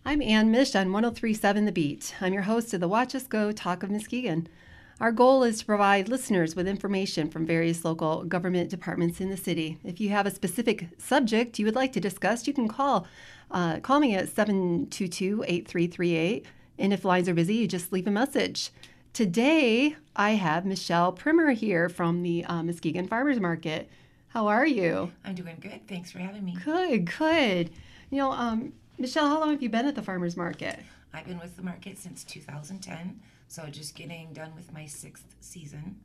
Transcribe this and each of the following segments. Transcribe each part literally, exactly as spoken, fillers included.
I'm Ann Mish on one oh three point seven The Beat. I'm your host of the Watch Us Go Talk of Muskegon. Our goal is to provide listeners with information from various local government departments in the city. If you have a specific subject you would like to discuss, you can call uh, call me at seven two two, eight three three eight. And if lines are busy, you just leave a message. Today, I have Michelle Primer here from the uh, Muskegon Farmers Market. How are you? I'm doing good. Thanks for having me. Good, good. You know, um, Michelle, how long have you been at the farmers market? I've been with the market since two thousand ten, so just getting done with my sixth season.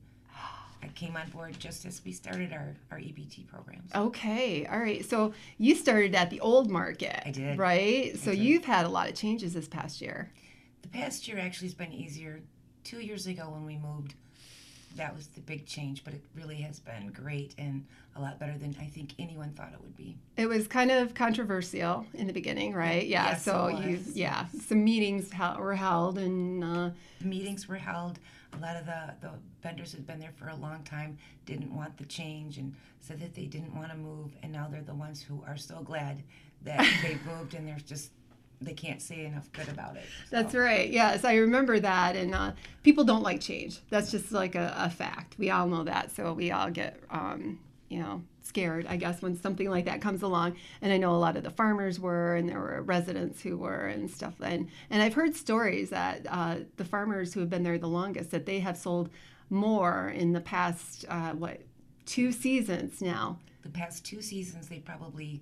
I came on board just as we started our, our E B T programs. Okay, all right. So you started at the old market. I did. Right? So I did. You've had a lot of changes this past year. The past year actually has been easier. Two years ago when we moved, that was the big change, but it really has been great and a lot better than I think anyone thought it would be. It was kind of controversial in the beginning, right? Yeah. Yes, so it was. you, yeah, some meetings were held, and uh, the meetings were held. A lot of the, the vendors who'd been there for a long time didn't want the change and said that they didn't want to move, and now they're the ones who are so glad that they moved, and there's just they can't say enough good about it. So. That's right. Yes, I remember that. And uh, people don't like change. That's just like a, a fact. We all know that. So we all get, um, you know, scared, I guess, when something like that comes along. And I know a lot of the farmers were, and there were residents who were, and stuff. And and I've heard stories that uh, the farmers who have been there the longest, that they have sold more in the past, uh, what, two seasons now. The past two seasons, they probably.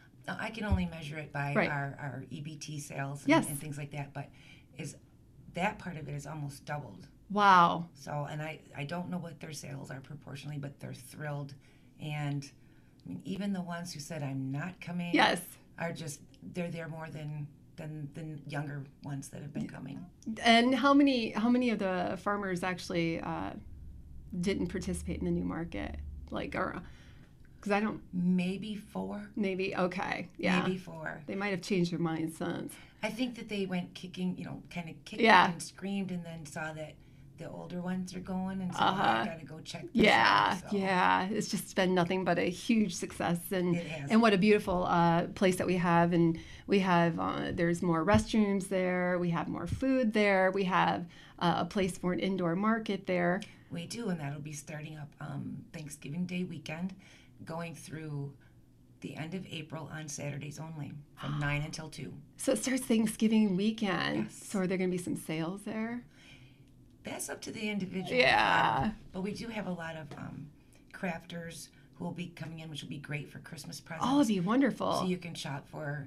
I can only measure it by right. our, our E B T sales and, yes. and things like that, but is that part of it is almost doubled. Wow. So, and I, I don't know what their sales are proportionally, but they're thrilled. And I mean, even the ones who said I'm not coming yes. are just, they're there more than than the younger ones that have been coming. And how many how many of the farmers actually uh, didn't participate in the new market? Like, or because I don't... Maybe four. Maybe, okay, yeah. Maybe four. They might have changed their minds since. I think that they went kicking, you know, kind of kicked yeah. and screamed, and then saw that the older ones are going, and so uh-huh. I got to go check this Yeah, out, so. yeah. It's just been nothing but a huge success. And, it has. And what a beautiful uh, place that we have. And we have, uh, there's more restrooms there. We have more food there. We have uh, a place for an indoor market there. We do, and that'll be starting up um, Thanksgiving Day weekend, going through the end of April on Saturdays only, from nine until two. So it starts Thanksgiving weekend. Yes. So are there going to be some sales there? That's up to the individual. Yeah. But we do have a lot of um, crafters who will be coming in, which will be great for Christmas presents. Oh, it'd be wonderful. So you can shop for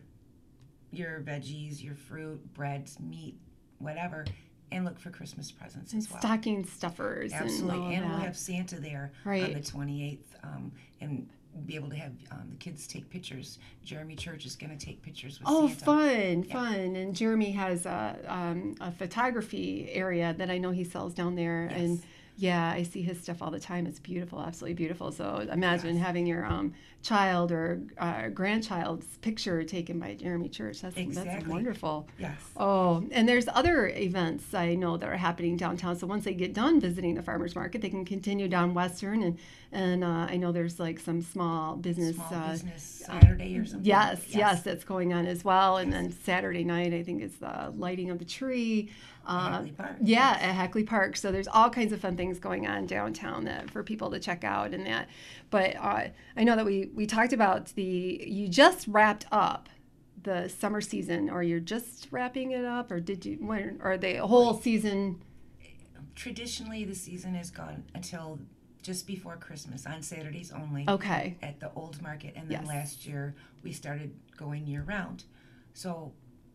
your veggies, your fruit, breads, meat, whatever, and look for Christmas presents and as well. Stocking stuffers. Absolutely. And, and all we'll that. have Santa there right. on the twenty-eighth, um, and be able to have um, the kids take pictures. Jeremy Church is going to take pictures with oh, Santa. fun, yeah. fun. And Jeremy has a, um, a photography area that I know he sells down there. Yes. And yeah, I see his stuff all the time. It's beautiful, absolutely beautiful. So imagine yes. having your um, child or uh, grandchild's picture taken by Jeremy Church. That's, exactly. that's wonderful. Yes. Oh, and there's other events I know that are happening downtown. So once they get done visiting the farmers market, they can continue down Western. And, and uh, I know there's like some small business. Small uh, business Saturday or something. Yes, yes, yes, that's going on as well. And yes. then Saturday night, I think it's the lighting of the tree. Uh, Hackley Park. Yeah, yes. at Hackley Park. So there's all kinds of fun things going on downtown that for people to check out and that. But uh, I know that we, we talked about the, you just wrapped up the summer season, or you're just wrapping it up, or did you, when, or the whole season? Traditionally, the season is gone until just before Christmas on Saturdays only. Okay. At the old market, and then yes. last year we started going year round. So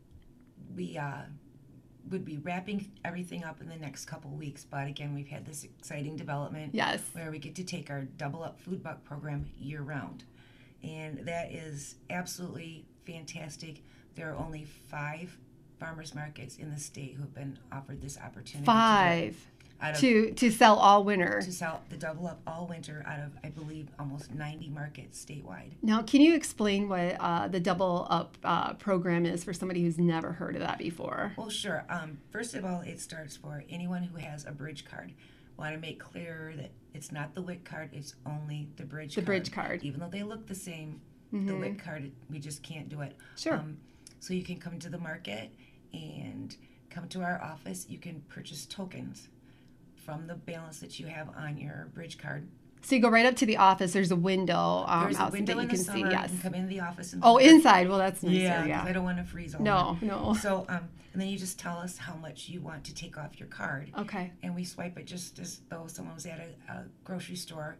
we uh, would be wrapping everything up in the next couple weeks. But again, we've had this exciting development yes. where we get to take our Double Up Food Buck program year round, and that is absolutely fantastic. There are only five farmers markets in the state who have been offered this opportunity. Five. To, to to sell all winter. To sell the Double Up all winter out of, I believe, almost ninety markets statewide. Now, can you explain what uh, the Double Up uh, program is for somebody who's never heard of that before? Well, sure. Um, first of all, it starts for anyone who has a bridge card. Want to make clear that it's not the W I C card, it's only the bridge the card. bridge card. Even though they look the same, mm-hmm. the W I C card, we just can't do it. Sure. Um, So you can come to the market and come to our office. You can purchase tokens from the balance that you have on your bridge card. So you go right up to the office. There's a window um, There's a outside window that you in can the see. summer. Yes. You can come in the office. And Oh, inside. Well, that's nicer. Yeah, Yeah. because I don't want to freeze over. No, no. So, um, and then you just tell us how much you want to take off your card. Okay. And we swipe it just as though someone was at a, a grocery store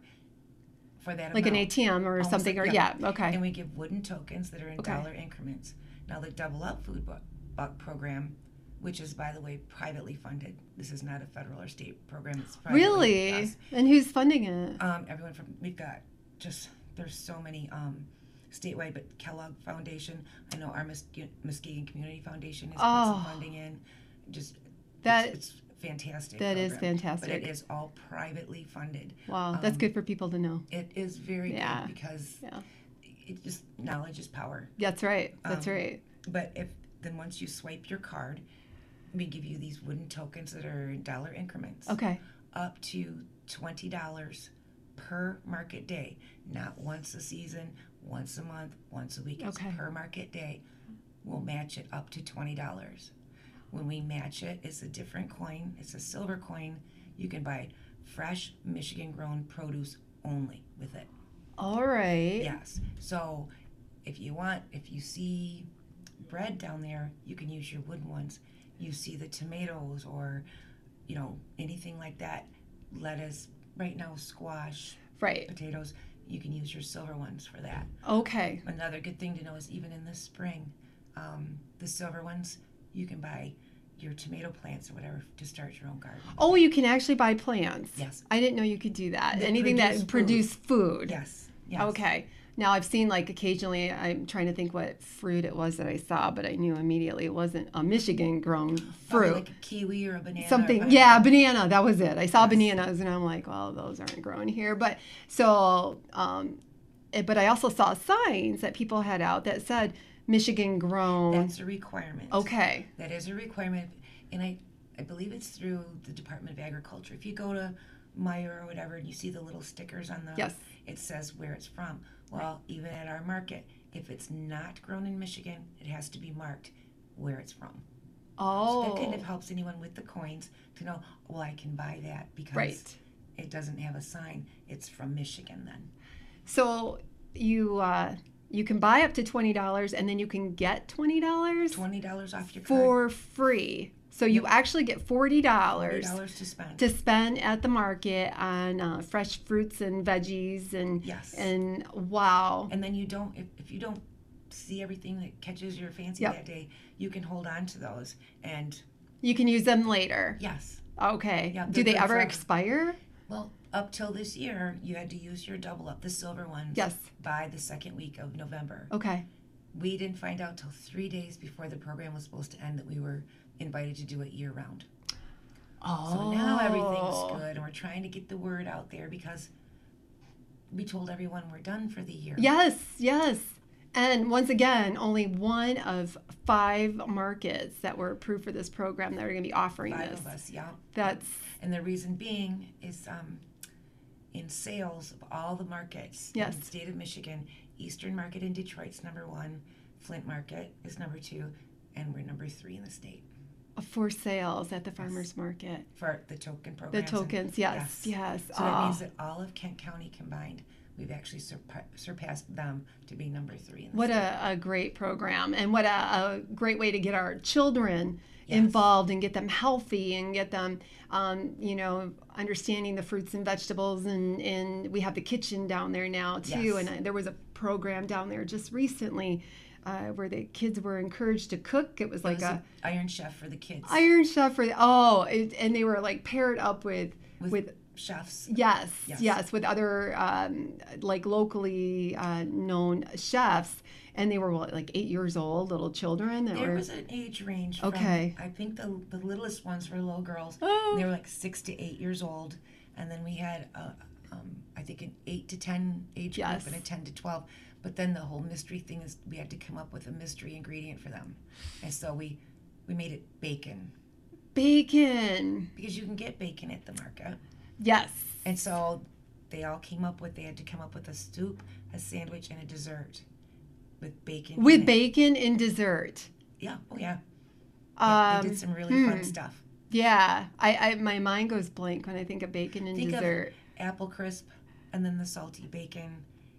for that Like amount. an A T M or Almost something. like- or yeah. yeah. Okay. And we give wooden tokens that are in Okay. dollar increments. Now, the Double Up Food Bu- Buck program, which is, by the way, privately funded. This is not a federal or state program. It's privately. Really? Yes. And who's funding it? Um, everyone from, we've got just, there's so many um, statewide, but Kellogg Foundation, I know our Mus- Muskegon Community Foundation has put some Oh. funding in. Just, That- it's, it's fantastic. that is program. fantastic. But it is all privately funded. Wow, that's um, good for people to know. It is very Yeah. good because Yeah. it just, knowledge is power. That's right. That's Um, right. But if then once you swipe your card, we give you these wooden tokens that are in dollar increments. Okay. Up to twenty dollars per market day. Not once a season, once a month, once a week. It's Okay. per market day. We'll match it up to twenty dollars. When we match it, it's a different coin. It's a silver coin. You can buy fresh Michigan-grown produce only with it. All right. Yes. So if you want, if you see bread down there, you can use your wooden ones. You see the tomatoes or, you know, anything like that, lettuce, right now squash, Right. potatoes, you can use your silver ones for that. Okay. Another good thing to know is even in the spring, um, the silver ones, you can buy your tomato plants or whatever to start your own garden. Oh, you can actually buy plants. Yes. I didn't know you could do that. That Anything produce that food. produce food. Yes. Yes. Okay. Now I've seen like occasionally, I'm trying to think what fruit it was that I saw, but I knew immediately it wasn't a Michigan grown Probably fruit. like a kiwi or a banana. or Something, pineapple. yeah, banana. That was it. I saw Yes. bananas, and I'm like, well, those aren't grown here. But so, um, eh, but I also saw signs that people had out that said Michigan grown. That's a requirement. Okay. That is a requirement, and I, I believe it's through the Department of Agriculture. If you go to Meyer or whatever, and you see the little stickers on the, Yes. it says where it's from. Well, even at our market, if it's not grown in Michigan, it has to be marked where it's from. Oh. So that kind of helps anyone with the coins to know, well, I can buy that because Right. it doesn't have a sign. It's from Michigan then. So you uh, you can buy up to twenty dollars, and then you can get twenty dollars twenty dollars off your card. for free. So you actually get forty forty dollars dollars to spend. to spend at the market on uh, fresh fruits and veggies and Yes. and wow. And then you don't, if, if you don't see everything that catches your fancy Yep. that day, you can hold on to those. And You can use them later. yes, Okay. Yeah, Do they're they good ever forever. expire? well, up till this year, you had to use your double up, the silver ones, Yes. by the second week of November. Okay. We didn't find out till three days before the program was supposed to end that we were invited to do it year round. Oh. So now everything's good, and we're trying to get the word out there because we told everyone we're done for the year. Yes, yes. And once again, only one of five markets that were approved for this program that are going to be offering Five this. of us, yeah. That's And the reason being is um, in sales of all the markets Yes. in the state of Michigan, Eastern Market in Detroit's number one, Flint Market is number two, and we're number three in the state for sales at the farmers market. for the token The programs. and- tokens, yes, yes. So that Oh. means that all of Kent County combined, we've actually surpa- surpassed them to be number three in the What state. a, a great program, and what a, a great way to get our children Yes. involved and get them healthy and get them, um, you know, understanding the fruits and vegetables. And, and we have the kitchen down there now, too. Yes. And uh, there was a program down there just recently uh, where the kids were encouraged to cook. It was It like was a an Iron Chef for the kids. Iron Chef for, the, oh, it, and they were like paired up with, with, with chefs. Yes, yes, Yes. with other um, like locally uh, known chefs, and they were what, like eight years old, little children. That There were was an age range. From, Okay. I think the the littlest ones were little girls. Oh. And they were like six to eight years old, and then we had a, um, I think an eight to ten age Yes. group and a ten to twelve. But then the whole mystery thing is we had to come up with a mystery ingredient for them, and so we we made it bacon bacon. because you can get bacon at the market, Yes, and so they all came up with they had to come up with a soup, a sandwich, and a dessert. with bacon. With in it. bacon in dessert. Yeah. Oh yeah. yeah Um, they did some really hmm. fun stuff. Yeah, I, I my mind goes blank when I think of bacon and Think dessert. of apple crisp, and then the salty bacon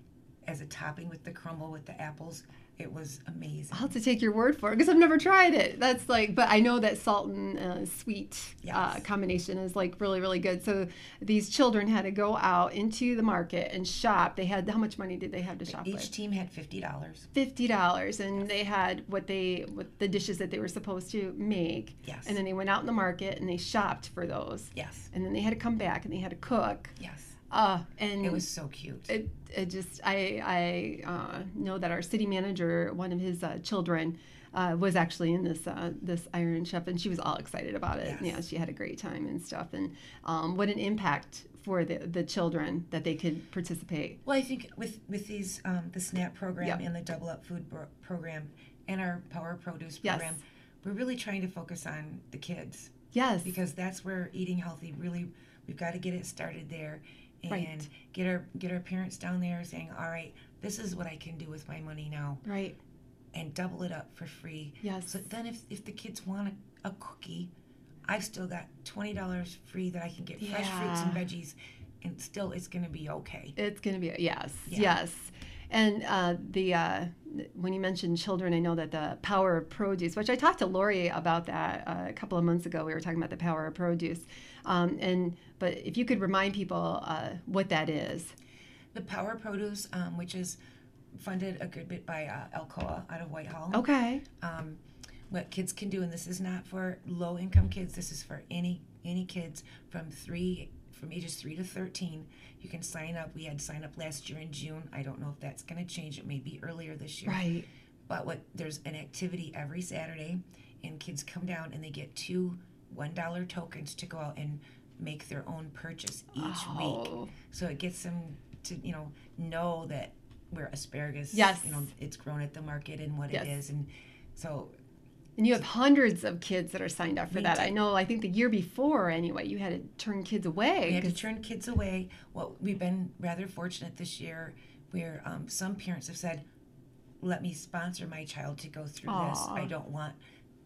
as a topping with the crumble with the apples. It was amazing. I'll have to take your word for it because I've never tried it. That's like, but I know that salt and uh, sweet Yes. uh, combination is like really, really good. So these children had to go out into the market and shop. They had, how much money did they have to shop Each with? team had fifty dollars. fifty dollars, and they had what they, what the dishes that they were supposed to make. Yes. And then they went out in the market and they shopped for those. Yes. And then they had to come back and they had to cook. Yes. Uh, and It was so cute. It, it just I I uh, know that our city manager, one of his uh, children, uh, was actually in this uh, this Iron Chef, and she was all excited about it. Yes. Yeah, she had a great time and stuff, and um, what an impact for the the children that they could participate. Well, I think with with these um, the SNAP program Yep. and the Double Up Food bro- program and our Power Produce Yes. program, we're really trying to focus on the kids Yes, because that's where eating healthy really we've got to get it started there and Right. get our get our parents down there saying, all right, this is what I can do with my money now, right. and double it up for free. Yes. So then if if the kids want a, a cookie, I've still got twenty dollars free that I can get fresh fruits and Yeah. veggies, and still it's going to be okay. It's going to be yes, Yeah. yes. And uh, the uh, when you mentioned children, I know that the power of produce, which I talked to Lori about that uh, a couple of months ago. We were talking about the power of produce, um, and but if you could remind people uh, what that is. The Power Produce, um, which is funded a good bit by uh, Alcoa out of Whitehall. Okay. Um, what kids can do, and this is not for low-income kids. This is for any any kids from three from ages three to thirteen. You can sign up. We had sign up last year in June. I don't know if that's going to change. It may be earlier this year. Right. But what there's an activity every Saturday, and kids come down and they get two one dollar tokens to go out and make their own purchase each week. Oh. So it gets them to you know know that where asparagus, Yes. you know, it's grown at the market and what Yes. it is, and so And you have hundreds of kids that are signed up for We that. do. I know. I think the year before, anyway, you had to turn kids away. we had to 'cause- turn kids away. Well, we've been rather fortunate this year, where um, some parents have said, "Let me sponsor my child to go through this. Aw. I don't want."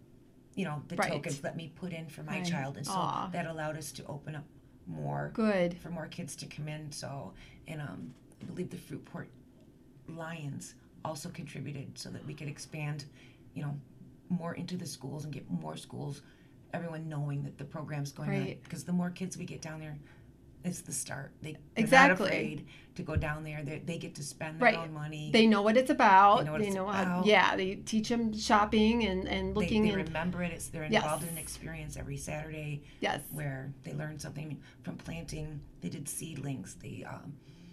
You know, the Right. tokens, let me put in for my Right. child. And so Aw. that allowed us to open up more Good. for more kids to come in. So, and um, I believe the Fruitport Lions also contributed so that we could expand, you know, more into the schools and get more schools, everyone knowing that the program's going on. Right. Because the more kids we get down there, it's the start. They, they're Exactly. not afraid to go down there. They, they get to spend their Right. own money. They know what it's about. They know what it's how- about. yeah, they teach them shopping and, and They, looking they and remember it. It's, they're Yes. involved in an experience every Saturday yes. where they learn something from planting. They did seedlings. They um,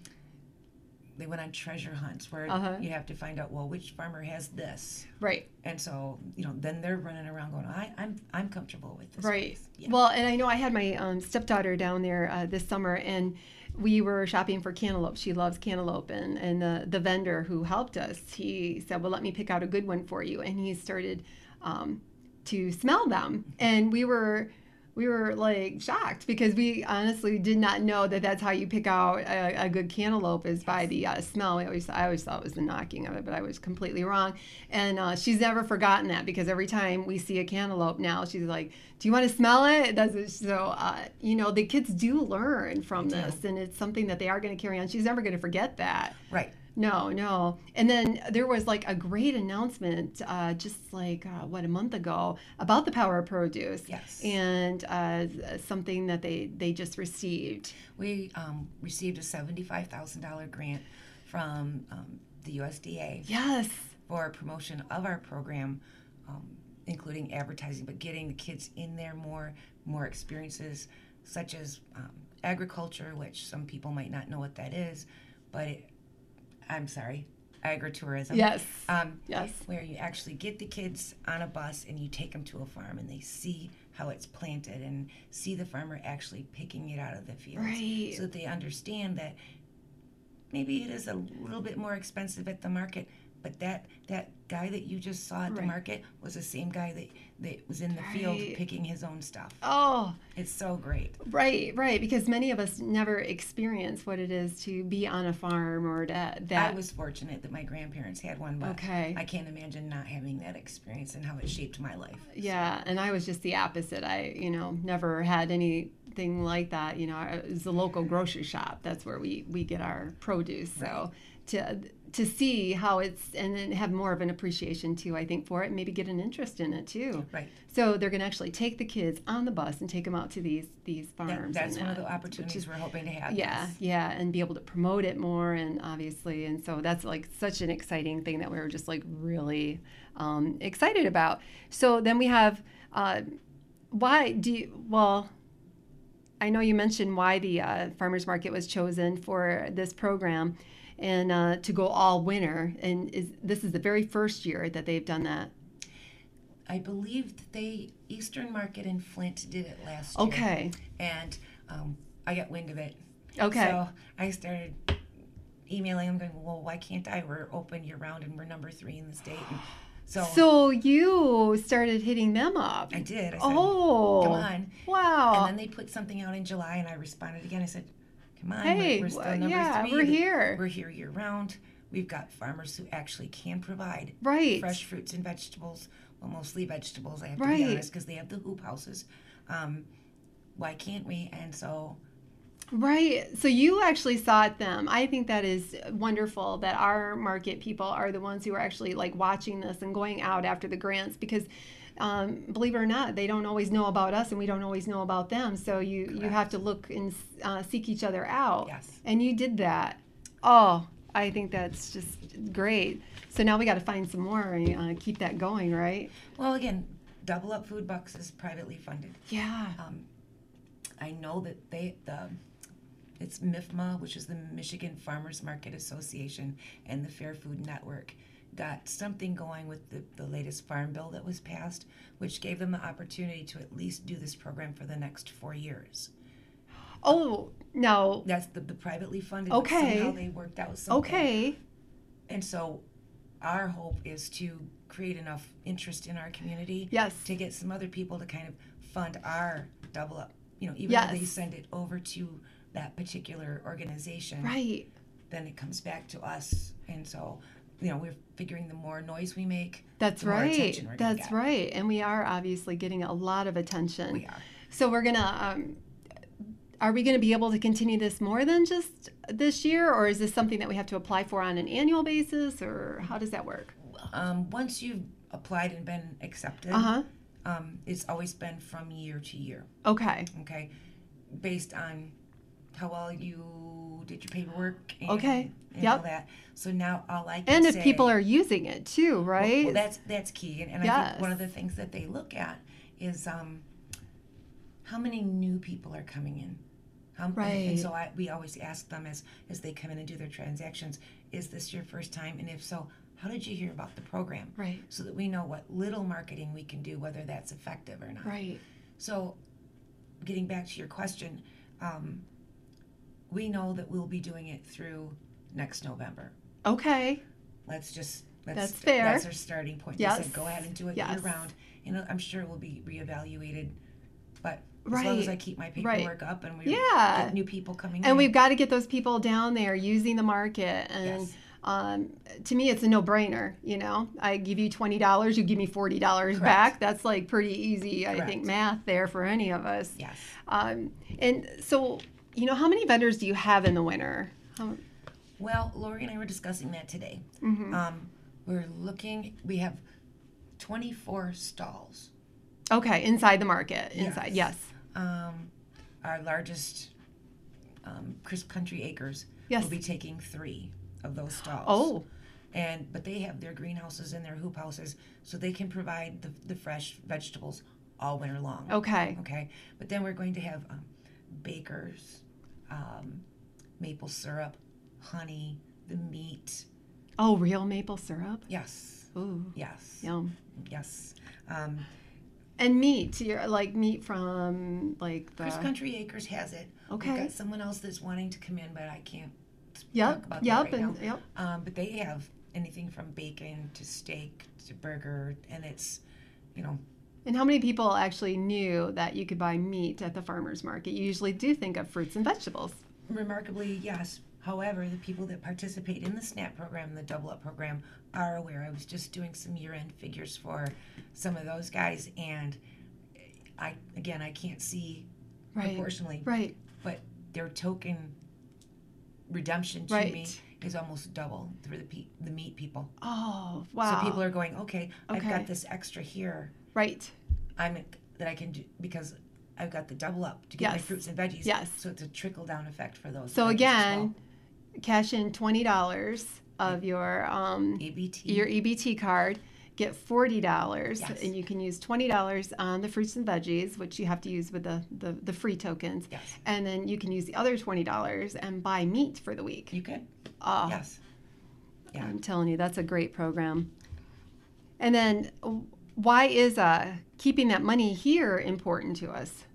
they went on treasure hunts where Uh-huh. you have to find out, well, which farmer has this, Right. and so you know then they're running around going, I, I'm I'm comfortable with this. Right. place." Yeah. Well, and I know I had my um, stepdaughter down there uh, this summer, and we were shopping for cantaloupe. She loves cantaloupe, and and the the vendor who helped us, he said, "Well, let me pick out a good one for you," and he started um, to smell them, and we were. We were like shocked because we honestly did not know that that's how you pick out a, a good cantaloupe is by the uh, smell. We always, I always thought it was the knocking of it, but I was completely wrong. And uh, she's never forgotten that because every time we see a cantaloupe now, she's like, "Do you want to smell it?" It doesn't. So uh, you know, the kids do learn from They do. this, and it's something that they are going to carry on. She's never going to forget that. Right. No, no. And then there was like a great announcement uh, just like, uh, what, a month ago about the Power of Produce. Yes. And uh, something that they, they just received. We um, received a seventy-five thousand dollars grant from um, the U S D A Yes. for promotion of our program, um, including advertising, but getting the kids in there more, more experiences such as um, agriculture, which some people might not know what that is, but it, I'm sorry, agritourism. Yes. Um, Yes. Where you actually get the kids on a bus and you take them to a farm and they see how it's planted and see the farmer actually picking it out of the fields. Right. So that they understand that maybe it is a little bit more expensive at the market, but that, that guy that you just saw at the Right. market was the same guy that, that was in the field Right. picking his own stuff. Oh, It's so great. right, right. Because many of us never experience what it is to be on a farm or that. that I was fortunate that my grandparents had one, but Okay. I can't imagine not having that experience and how it shaped my life. Yeah, and I was just the opposite. I, you know, never had anything like that. You know, it was the local grocery shop. That's where we, we get our produce. So to to see how it's, and then have more of an appreciation too, I think, for it, and maybe get an interest in it too. Right. So they're going to actually take the kids on the bus and take them out to these these That, farms. that's and, one of uh, the opportunities is- we're hoping to have. Yeah, yes. yeah, and be able to promote it more, and obviously, and so that's like such an exciting thing that we were just like really um, excited about. So then we have, uh, why do you, well, I know you mentioned why the uh, farmers market was chosen for this program, and uh, to go all winter, and is this is the very first year that they've done that. I believe that they Eastern Market in Flint did it last year. Okay. And um, I got wind of it. Okay. So I started emailing them, going, "Well, why can't I? We're open year round, and we're number three in the state." And so, So you started hitting them up. I did. I said, Oh, "Come on!" Wow. And then they put something out in July, and I responded again. I said, "Come on, Hey, we're, we're still well, number yeah, three. we're here." We're here year round. We've got farmers who actually can provide Right. fresh fruits and vegetables. Well, mostly vegetables, I have to Right. be honest, because they have the hoop houses. Um, why can't we?" And so, Right. So you actually sought them. I think that is wonderful that our market people are the ones who are actually like watching this and going out after the grants, because um, believe it or not, they don't always know about us and we don't always know about them. So you, you have to look and uh, seek each other out. Yes. And you did that. Oh, I think that's just great. So now we got to find some more and uh, keep that going, right? well, again, Double Up Food Bucks is privately funded. Yeah. Um, I know that they the it's M I F M A, which is the Michigan Farmers Market Association, and the Fair Food Network got something going with the, the latest farm bill that was passed, which gave them the opportunity to at least do this program for the next four years. Oh, no. That's the, the privately funded. but Okay. Somehow they worked out something. Okay. And so our hope is to create enough interest in our community Yes. to get some other people to kind of fund our Double Up. You know, even though they Yes. send it over to that particular organization, Right. then it comes back to us. And so, you know, we're figuring the more noise we make, That's the more right. attention we're gonna That's get. right. And we are obviously getting a lot of attention. We are. So we're going to, um, are we going to be able to continue this more than just this year? Or is this something that we have to apply for on an annual basis? Or how does that work? Um, once you've applied and been accepted, Uh huh. um, it's always been from year to year. Okay. Okay, based on how well you did your paperwork and, Okay. and Yep. all that. So now all I can And if say, people are using it too, well, right? well, that's that's key. And, and I Yes. think one of the things that they look at is um, how many new people are coming in. How, and- Right. And so I, we always ask them as as they come in and do their transactions, is this your first time? And if so, how did you hear about the program? Right. So that we know what little marketing we can do, whether that's effective or not. Right. So, getting back to your question, um, we know that we'll be doing it through next November. Okay. Let's just let's That's fair. That's our starting point. Yes. They said go ahead and do it Yes. year round. You know, I'm sure it will be reevaluated, but as Right. long as I keep my Right. paperwork up and we Yeah. get new people coming in, And we've got to get those people down there using the market. And Yes. um, to me, it's a no-brainer. You know, I give you twenty dollars, you give me forty dollars Correct. back. That's like pretty easy, I Correct. think, math there for any of us. yes. Um, and so, you know, how many vendors do you have in the winter? How, Well, Lori and I were discussing that today. mhm. Um, we're looking. We have twenty-four stalls. Okay, inside the market. Inside, yes. Um, our largest, um, Crisp Country Acres, Yes. will be taking three of those stalls. Oh, And but they have their greenhouses and their hoop houses, so they can provide the, the fresh vegetables all winter long. okay. Okay. But then we're going to have um, bakers, um, maple syrup, honey, the meat. Oh, real maple syrup? Yes. Ooh, Yes. yum. Yes. Um, And meat, you're like meat from like the... Crisp Country Acres has it. Okay. We've got someone else that's wanting to come in, but I can't talk Yep, about that yep, right and, now. yep. Um, but they have anything from bacon to steak to burger, and it's, you know, And how many people actually knew that you could buy meat at the farmer's market? You usually do think of fruits and vegetables. Remarkably, yes. However, the people that participate in the SNAP program, the Double Up program, are aware. I was just doing some year-end figures for some of those guys, and I, again, I can't see Right. proportionally, Right. but their token redemption to Right. me is almost double for the pe- the meat people. Oh, wow. So people are going, okay, I've Okay. got this extra here. Right. I'm that I can do because I've got the double up to get my Yes. fruits and veggies. Yes. So it's a trickle down effect for those. So veggies as again, well. cash in twenty dollars of your um, A B T. your E B T card, get forty dollars, Yes. and you can use twenty dollars on the fruits and veggies, which you have to use with the, the, the free tokens. Yes. And then you can use the other twenty dollars and buy meat for the week. You can. Oh, Yes. Yeah. I'm telling you, that's a great program. And then why is uh, keeping that money here important to us?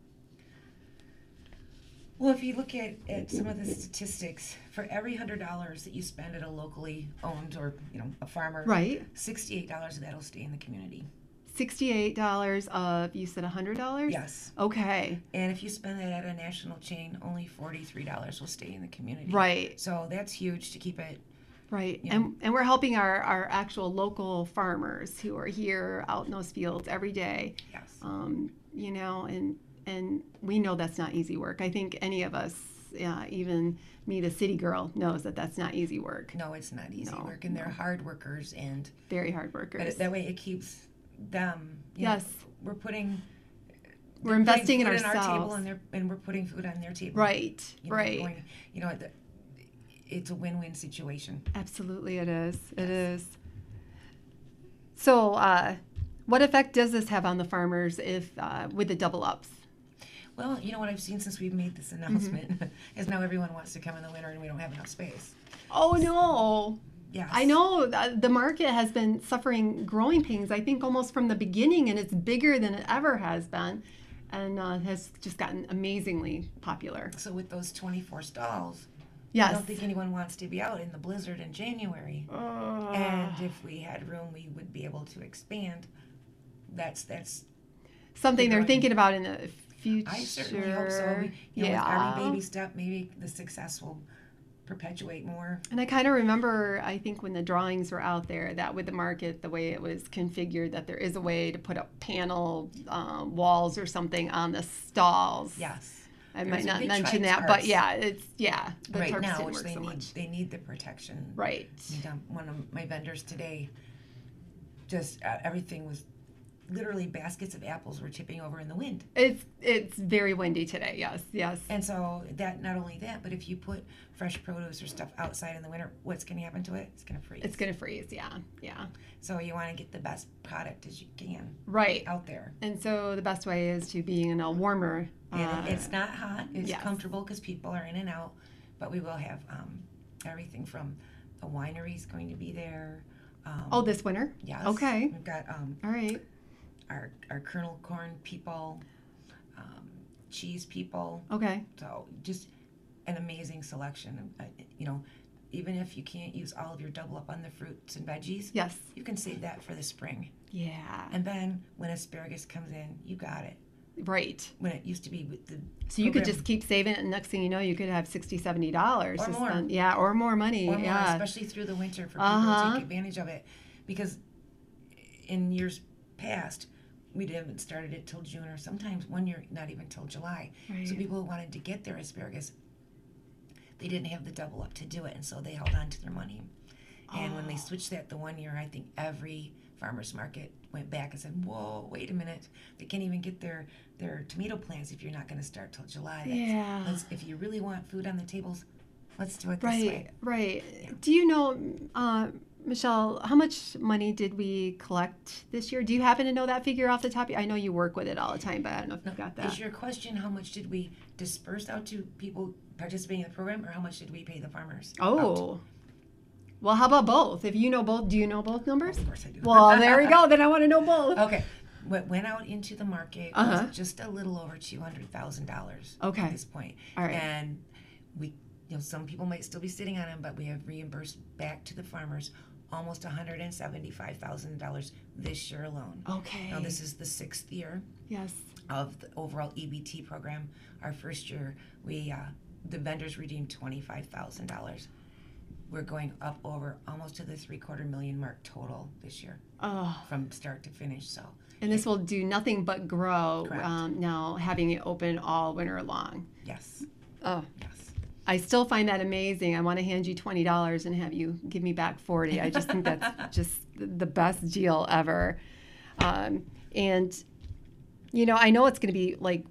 Well, if you look at, at some of the statistics, for every hundred dollars that you spend at a locally owned or you know a farmer, Right. sixty-eight dollars of that will stay in the community. sixty-eight dollars of, you said one hundred dollars? Yes. Okay. And if you spend it at a national chain, only forty-three dollars will stay in the community. Right. So that's huge to keep it. Right. Yeah. And and we're helping our, our actual local farmers who are here out in those fields every day. Yes. Um, you know, and and we know that's not easy work. I think any of us, uh, even me, the city girl, knows that that's not easy work. No, it's not easy No, work, and they're no. hard workers, and Very hard but workers. it, that way it keeps them. you know, Yes. we're putting. We're they're investing putting in food on our table, ourselves. and they're and we're putting food on their table. Right. You know, right. Going, you know, the, it's a win-win situation. Absolutely, it is. It is. So, uh, what effect does this have on the farmers if uh, with the double ups? Well, you know what I've seen since we've made this Mm-hmm. announcement is now everyone wants to come in the winter, and we don't have enough space. Oh no! Yes. I know th- the market has been suffering growing pains. I think almost from the beginning, and it's bigger than it ever has been, and uh, has just gotten amazingly popular. So with those twenty-four stalls, I Yes. don't think anyone wants to be out in the blizzard in January. Uh, And if we had room, we would be able to expand. That's that's. something they're growing. thinking about in the future. I certainly hope so. We, you know, yeah. with every baby step, maybe the success will perpetuate more. And I kind of remember, I think when the drawings were out there, that with the market, the way it was configured, that there is a way to put up panel um, walls or something on the stalls. Yes. I There's might a not big mention tri- that, but tarps yeah, it's, yeah, the right tarps now, didn't which work they so need, much. they need the protection. Right. And, um, one of my vendors today, just uh, everything was literally baskets of apples were tipping over in the wind. It's it's very windy today. Yes, yes. And so that not only that, but if you put fresh produce or stuff outside in the winter, what's going to happen to it? It's going to freeze. It's gonna freeze. Yeah, yeah. So you want to get the best product as you can Right. out there. And so the best way is to be in a warmer. And uh, it- it's not hot. It's yes. comfortable because people are in and out. But we will have um, everything from the wineries going to be there. Um, oh, this winter. yes. Okay. We've got um, All right. our our kernel corn people, um, cheese people. Okay. So just an amazing selection. Uh, you know, even if you can't use all of your double up on the fruits and veggies, Yes. you can save that for the spring. Yeah. And then when asparagus comes in, you got it. Right. When it used to be with the So you could program- just keep saving it, and next thing you know, you could have sixty, seventy dollars Or to more. spend. Yeah, or more money. or more, yeah. especially through the winter for people Uh-huh. to take advantage of it. Because in years past, we haven't started it till June, or sometimes one year not even till July. Right. So people who wanted to get their asparagus, they didn't have the double up to do it, and so they held on to their money. And when they Oh. switched that the one year, I think every farmer's market went back and said, "Whoa, wait a minute! They can't even get their their tomato plants if you're not going to start till July. That's, Yeah. let's, if you really want food on the tables, let's do it this Right, way." right. Yeah. Do you know, uh, Michelle, how much money did we collect this year? Do you happen to know that figure off the top? I know you work with it all the time, but I don't know if No, you got Is that. your question how much did we disperse out to people participating in the program, or how much did we pay the farmers? out? Oh. Well, how about both? If you know both, do you know both numbers? Of course I do. Well, there we go. Then I want to know both. Okay. What went out into the market Uh-huh. was just a little over two hundred thousand dollars Okay. at this point. All right. And we, you know, some people might still be sitting on them, but we have reimbursed back to the farmers almost one hundred seventy-five thousand dollars this year alone. Okay. Now, this is the sixth year Yes. of the overall E B T program. Our first year, we uh, the vendors redeemed twenty-five thousand dollars. We're going up over almost to the three-quarter million mark total this year Oh. from start to finish. So, And this will do nothing but grow Correct. um, now, having it open all winter long. yes, Oh, yes. I still find that amazing. I want to hand you twenty dollars and have you give me back forty. I just think that's just the best deal ever. Um, and, you know, I know it's going to be like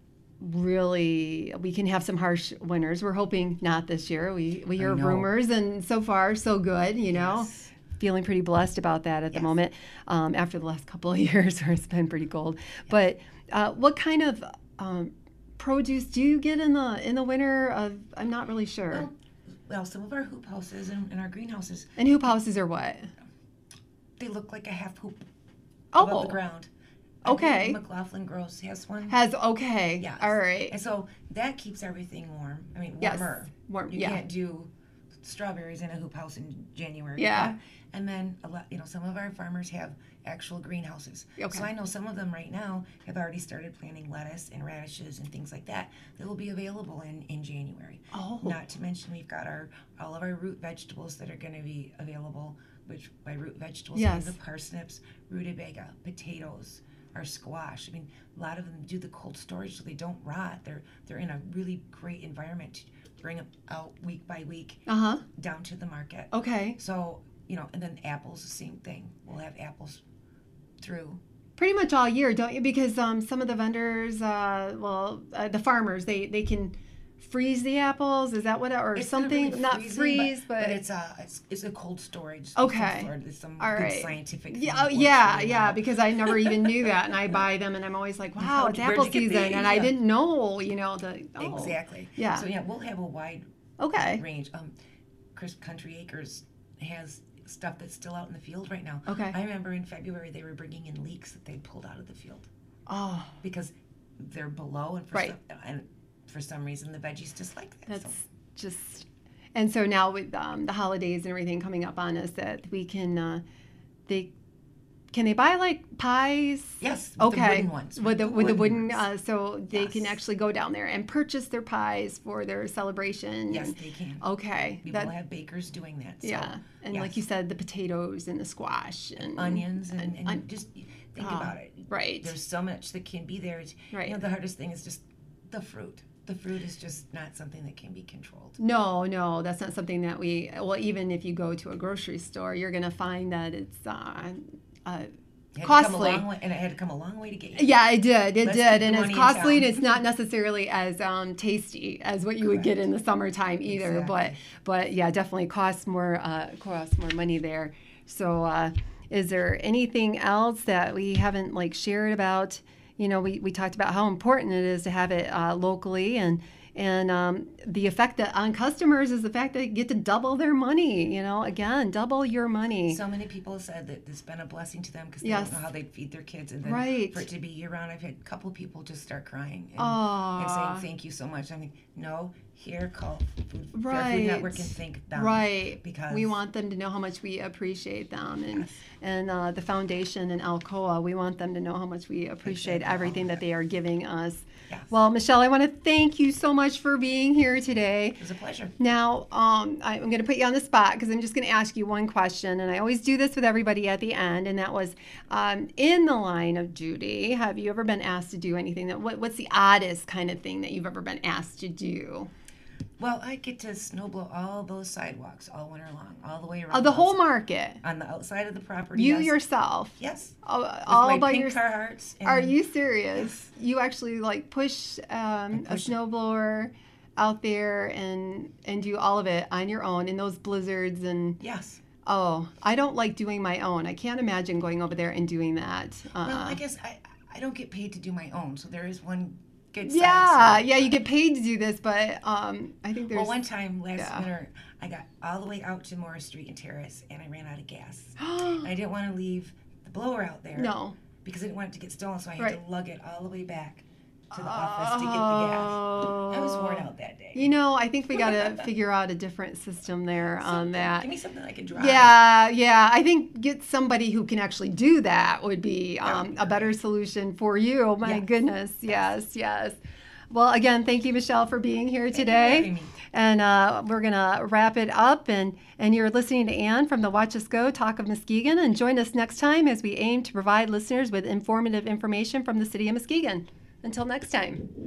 really, we can have some harsh winters. We're hoping not this year. We, we hear know. rumors, and so far, so good, you know. Yes. Feeling pretty blessed about that at the Yes. moment um, after the last couple of years where it's been pretty cold. But uh, what kind of um, produce do you get in the in the winter? Of, I'm not really sure. Well, well, some of our hoop houses and, and our greenhouses, And hoop houses are what? they look like a half hoop Oh, above the ground. I okay. believe McLaughlin Gross has one. Has okay. Yes. All right. And so that keeps everything warm. I mean, Yes. warmer. Warm. You Yeah. can't do strawberries in a hoop house in January. Yeah. And then a lot, you know, some of our farmers have actual greenhouses. Okay. So I know some of them right now have already started planting lettuce and radishes and things like that that will be available in, in January. Oh. Not to mention we've got our all of our root vegetables that are going to be available, which by root vegetables Yes. I mean the parsnips, rutabaga, potatoes, our squash. I mean, a lot of them do the cold storage so they don't rot. They're they're in a really great environment to bring them out week by week Uh huh. down to the market. Okay. So, you know, and then apples, the same thing. We'll have apples through. Pretty much all year, don't you? Because um, some of the vendors, uh, well, uh, the farmers, they they can freeze the apples. Is that what? Or It's not something? really Not freezing, freeze, but, but it's a it's, it's a cold storage. Okay. Some, there's some All good right. scientific. thing yeah, that oh, works yeah, really yeah. well. Because I never even knew that, and I buy them, and I'm always like, wow, How'd- it's where'd apple you get season, these? and I Yeah. didn't know, you know, the oh. Exactly. Yeah. So yeah, we'll have a wide Okay. range. Um, Crisp Country Acres has stuff that's still out in the field right now. Okay. I remember in February they were bringing in leeks that they pulled out of the field Oh, because they're below, and for Right. some, and for some reason the veggies just like that. that's so. just. And so now with um, the holidays and everything coming up on us, that we can, uh, they, can they buy like pies? Yes, with Okay. the wooden ones. With the with the wooden, ones. uh, so they can Yes. actually go down there and purchase their pies for their celebration. Yes, and- they can. Okay. We That- will have bakers doing that. So, yeah. And like yes. you said, the potatoes and the squash and onions and, and- and, on- just think Ah, about it. right. There's so much that can be there. It's- Right. You know, the hardest thing is just the fruit. The fruit is just not something that can be controlled. No, no, that's not something that we. Well, even if you go to a grocery store, you're going to find that it's uh, uh, It had to come a costly. long way, and it had to come a long way to get you. Yeah, it did. It Let's did, keep the and it's money in costly, and town. it's not necessarily as um, tasty as what you would get Correct. in the summertime either. But, Exactly. but yeah, definitely costs more. Uh, costs more money there. So, uh, is there anything else that we haven't like shared about? You know, we, we talked about how important it is to have it uh, locally, and and um, the effect that on customers is the fact that they get to double their money. You know, again, double your money. So many people have said that it's been a blessing to them because they Yes. don't know how they'd feed their kids. And then Right. for it to be year round, I've had a couple people just start crying and, Aw. and saying, thank you so much. I mean, no, here, call Food, Fair Right. Food Network and thank them. Right. Because we want them to know how much we appreciate them, and Yes. and uh, the foundation and Alcoa, we want them to know how much we appreciate Exactly. everything that they are giving us. Yes. Well, Michelle, I want to thank you so much for being here today. it was a pleasure. Now, um, I'm going to put you on the spot because I'm just going to ask you one question, and I always do this with everybody at the end, and that was, um, in the line of duty, have you ever been asked to do anything that, what, what's the oddest kind of thing that you've ever been asked to do? Well, I get to snowblow all those sidewalks all winter long, all the way around. Oh, the whole outside- market. on the outside of the property. You yes. yourself. Yes. All, With all my by pink your. Carhartts. And Are you serious? You actually like push um, a push it. snowblower out there and and do all of it on your own in those blizzards and Yes. oh, I don't like doing my own. I can't imagine going over there and doing that. Uh, Well, I guess I I don't get paid to do my own, so there is one good side. yeah, to it. yeah, you get paid to do this, but um, I think there's Well, one time last yeah. winter, I got all the way out to Morris Street and Terrace, and I ran out of gas. I didn't want to leave the blower out there. no. Because I didn't want it to get stolen, so I had Right. to lug it all the way back to the office to get the gas. I was worn out that day. You know, I think we got to figure out a different system there on Something- that. Give me something I can drive. Yeah, yeah. I think get somebody who can actually do that would be um, a better solution for you. My Yes. goodness. Yes, yes. Well, again, thank you, Michelle, for being here Thank you for today. having me. And uh, we're going to wrap it up. And, and you're listening to Ann from the Watch Us Go Talk of Muskegon. And join us next time as we aim to provide listeners with informative information from the city of Muskegon. Until next time.